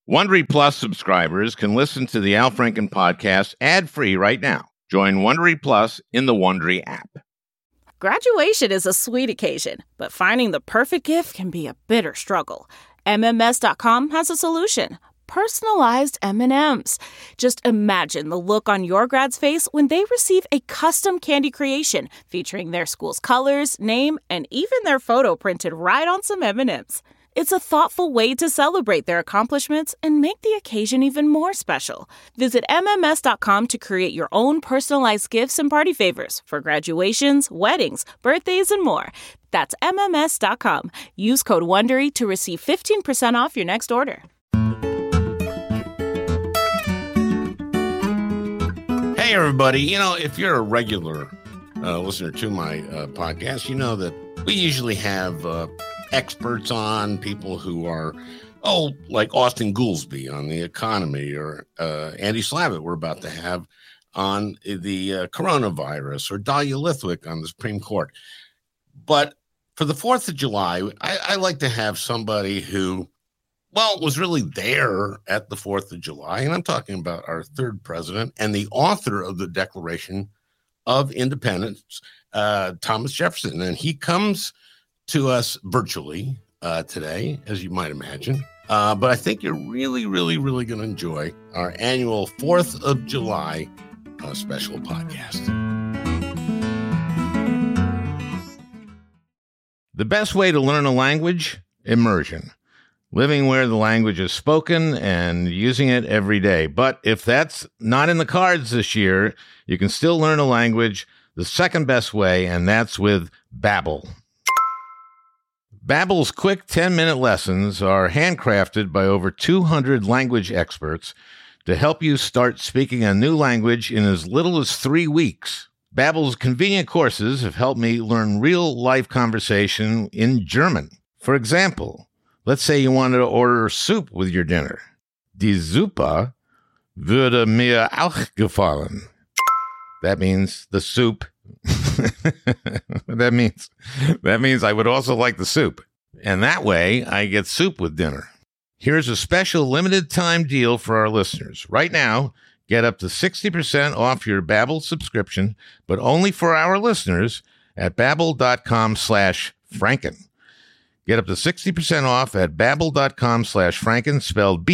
Wondery Plus subscribers can listen to the Al Franken podcast ad-free right now. Join Wondery Plus in the Wondery app. Graduation is a sweet occasion, but finding the perfect gift can be a bitter struggle. MMS.com has a solution. Personalized M&Ms. Just imagine the look on your grad's face when they receive a custom candy creation featuring their school's colors, name, and even their photo printed right on some M&Ms. It's a thoughtful way to celebrate their accomplishments and make the occasion even more special. Visit MMS.com to create your own personalized gifts and party favors for graduations, weddings, birthdays, and more. That's MMS.com. Use code WONDERY to receive 15% off your next order. Hey, everybody. You know, if you're a regular listener to my podcast, you know that we usually have experts on, people who are, like Austin Goolsbee on the economy, or Andy Slavitt we're about to have on the coronavirus, or Dahlia Lithwick on the Supreme Court. But for the 4th of July, I like to have somebody who, was really there at the 4th of July. And I'm talking about our third president and the author of the Declaration of Independence, Thomas Jefferson. And he comes to us virtually today, as you might imagine. But I think you're really, really, really going to enjoy our annual 4th of July special podcast. The best way to learn a language? Immersion. Living where the language is spoken and using it every day. But if that's not in the cards this year, you can still learn a language the second best way, and that's with Babbel. Babbel's quick 10-minute lessons are handcrafted by over 200 language experts to help you start speaking a new language in as little as 3 weeks. Babbel's convenient courses have helped me learn real-life conversation in German. For example, let's say you wanted to order soup with your dinner. Die Suppe würde mir auch gefallen. That means the soup. That means I would also like the soup. And that way, I get soup with dinner. Here's a special limited time deal for our listeners. Right now, get up to 60% off your Babbel subscription, but only for our listeners at babbel.com/Franken. Get up to 60% off at babbel.com/Franken, spelled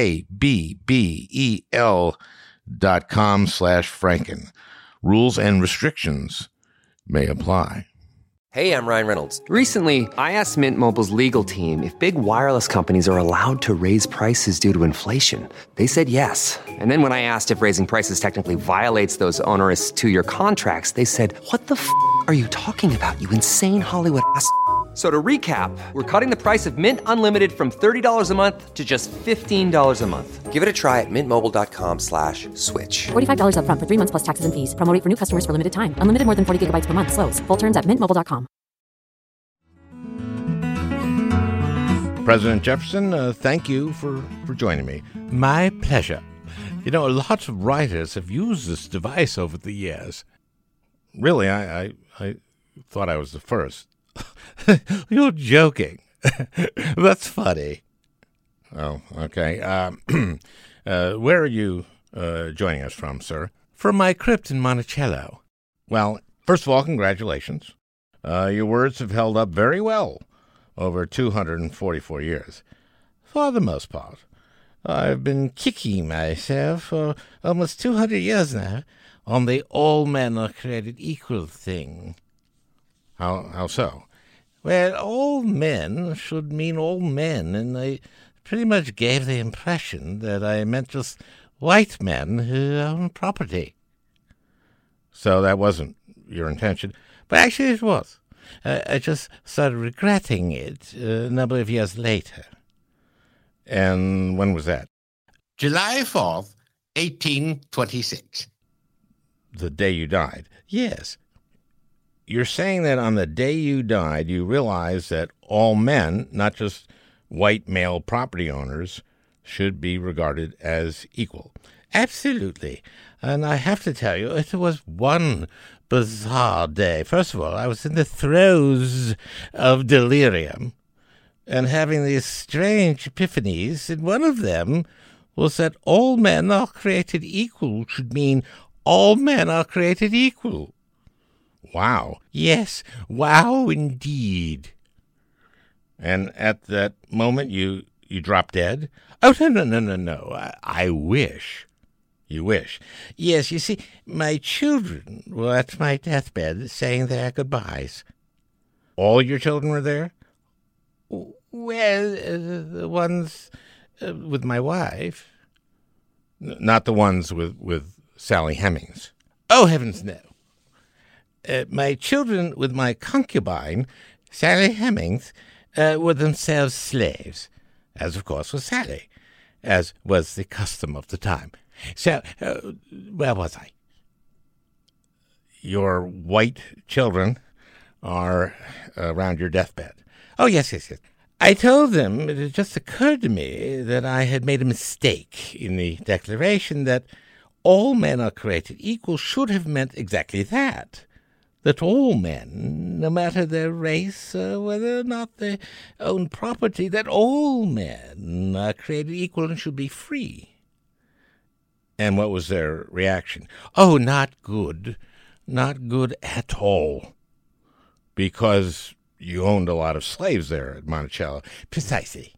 BABBEL.com/Franken. Rules and restrictions may apply. Hey, I'm Ryan Reynolds. Recently, I asked Mint Mobile's legal team if big wireless companies are allowed to raise prices due to inflation. They said yes. And then when I asked if raising prices technically violates those onerous 2-year contracts, they said, "What the f*** are you talking about, you insane Hollywood ass?" So to recap, we're cutting the price of Mint Unlimited from $30 a month to just $15 a month. Give it a try at mintmobile.com/switch. $45 up front for 3 months plus taxes and fees. Promo rate for new customers for limited time. Unlimited more than 40 gigabytes per month. Slows full terms at mintmobile.com. President Jefferson, thank you for joining me. My pleasure. You know, a lot of writers have used this device over the years. Really? I thought I was the first. You're joking. That's funny. Oh, okay. Where are you joining us from, sir? From my crypt in Monticello. Well, first of all, congratulations. Your words have held up very well over 244 years. For the most part. I've been kicking myself for almost 200 years now on the all men are created equal thing. How so? Well, all men should mean all men, and I pretty much gave the impression that I meant just white men who own property. So that wasn't your intention? But actually it was. I just started regretting it a number of years later. And when was that? July 4th, 1826. The day you died? Yes. You're saying that on the day you died, you realized that all men, not just white male property owners, should be regarded as equal. Absolutely. And I have to tell you, it was one bizarre day. First of all, I was in the throes of delirium. and having these strange epiphanies, and one of them was that all men are created equal should mean all men are created equal. Wow. Yes, wow indeed. And at that moment you drop dead? Oh, no. I wish. You wish. Yes, you see, my children were at my deathbed saying their goodbyes. All your children were there? Well, the ones with my wife. Not the ones with Sally Hemings. Oh, heavens, no. My children with my concubine, Sally Hemings, were themselves slaves, as of course was Sally, as was the custom of the time. So, where was I? Your white children are around your deathbed. Oh, yes. I told them it had just occurred to me that I had made a mistake in the declaration that all men are created equal should have meant exactly that. That all men, no matter their race, whether or not they own property, that all men are created equal and should be free. And what was their reaction? Oh, not good. Not good at all. Because you owned a lot of slaves there at Monticello. Precisely.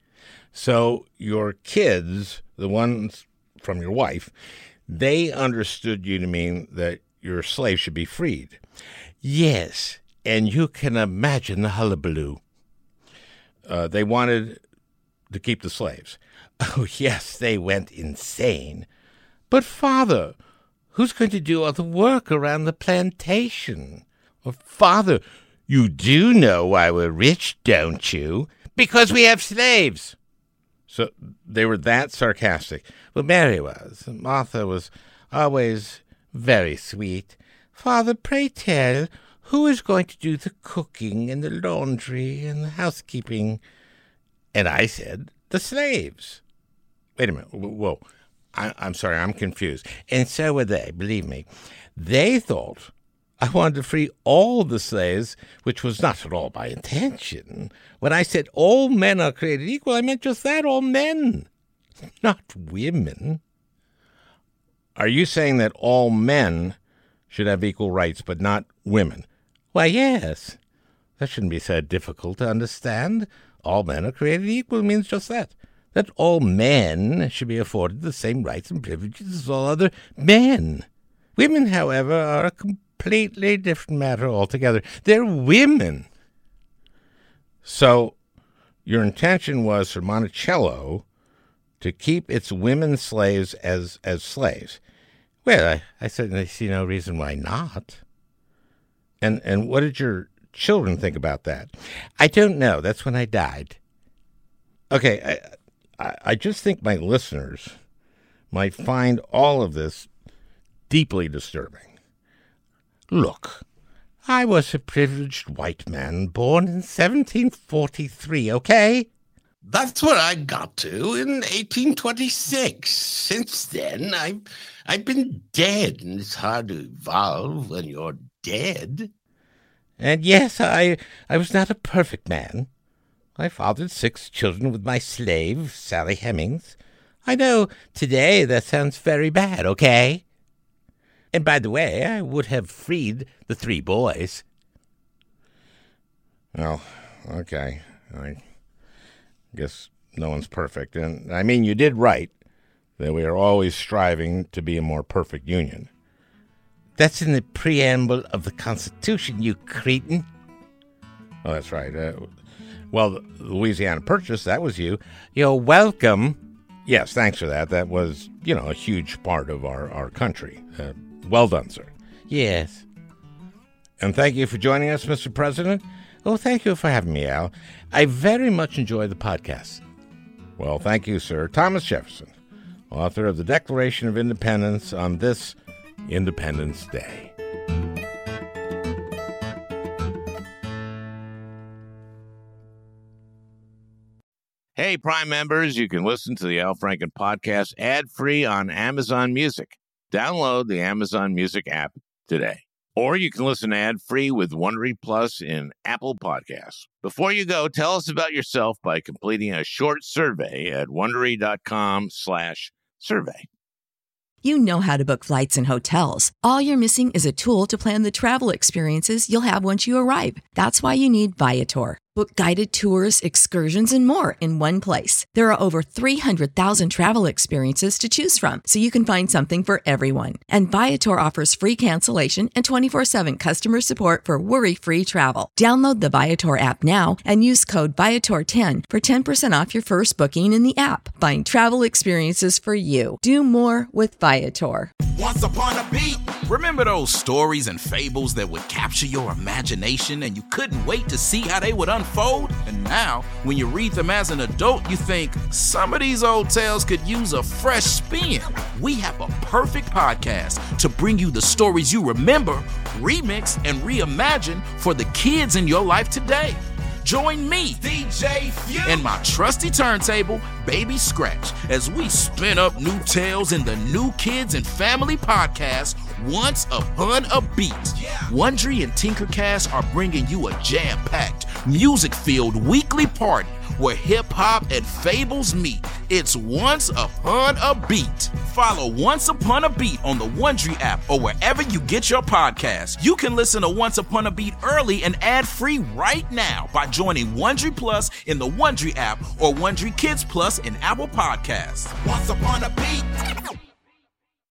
So your kids, the ones from your wife, they understood you to mean that your slave should be freed. Yes, and you can imagine the hullabaloo. They wanted to keep the slaves. Oh, yes, they went insane. But, Father, who's going to do all the work around the plantation? Or, Father, you do know why we're rich, don't you? Because we have slaves. So they were that sarcastic. Well, Mary was. Martha was always very sweet. Father, pray tell, who is going to do the cooking and the laundry and the housekeeping? And I said, the slaves. Wait a minute. Whoa. I'm sorry, I'm confused. And so were they, believe me. They thought I wanted to free all the slaves, which was not at all by intention. When I said all men are created equal, I meant just that, all men, not women. Are you saying that all men should have equal rights, but not women? Why, yes. That shouldn't be so difficult to understand. All men are created equal means just that. That all men should be afforded the same rights and privileges as all other men. Women, however, are a completely different matter altogether. They're women. So your intention was for Monticello to keep its women slaves as slaves. Well, I certainly see no reason why not. And what did your children think about that? I don't know. That's when I died. Okay, I just think my listeners might find all of this deeply disturbing. Look, I was a privileged white man born in 1743, okay? That's where I got to in 1826. Since then, I've been dead, and it's hard to evolve when you're dead. And yes, I was not a perfect man. I fathered 6 children with my slave, Sally Hemings. I know today that sounds very bad, okay? And by the way, I would have freed the 3 boys. Well, okay. I guess no one's perfect. And I mean, you did right that we are always striving to be a more perfect union. That's in the preamble of the Constitution, you cretin. Oh, that's right. Well, the Louisiana Purchase, that was you. You're welcome. Yes, thanks for that. That was, a huge part of our country. Well done, sir. Yes. And thank you for joining us, Mr. President. Oh, thank you for having me, Al. I very much enjoy the podcast. Well, thank you, sir. Thomas Jefferson, author of the Declaration of Independence on this Independence Day. Hey, Prime members, you can listen to the Al Franken podcast ad-free on Amazon Music. Download the Amazon Music app today. Or you can listen ad-free with Wondery Plus in Apple Podcasts. Before you go, tell us about yourself by completing a short survey at Wondery.com/survey. You know how to book flights and hotels. All you're missing is a tool to plan the travel experiences you'll have once you arrive. That's why you need Viator. Book guided tours, excursions, and more in one place. There are over 300,000 travel experiences to choose from, so you can find something for everyone. And Viator offers free cancellation and 24/7 customer support for worry-free travel. Download the Viator app now and use code Viator10 for 10% off your first booking in the app. Find travel experiences for you. Do more with Viator. Once upon a beat. Remember those stories and fables that would capture your imagination and you couldn't wait to see how they would unfold? And now, when you read them as an adult, you think, some of these old tales could use a fresh spin. We have a perfect podcast to bring you the stories you remember, remix, and reimagine for the kids in your life today. Join me, DJ Few, and my trusty turntable, Baby Scratch, as we spin up new tales in the New Kids and Family podcast, Once Upon a Beat. Wondery and Tinkercast are bringing you a jam-packed, music-filled weekly party where hip-hop and fables meet. It's Once Upon a Beat. Follow Once Upon a Beat on the Wondery app or wherever you get your podcasts. You can listen to Once Upon a Beat early and ad-free right now by joining Wondery Plus in the Wondery app or Wondery Kids Plus in Apple Podcasts. Once Upon a Beat.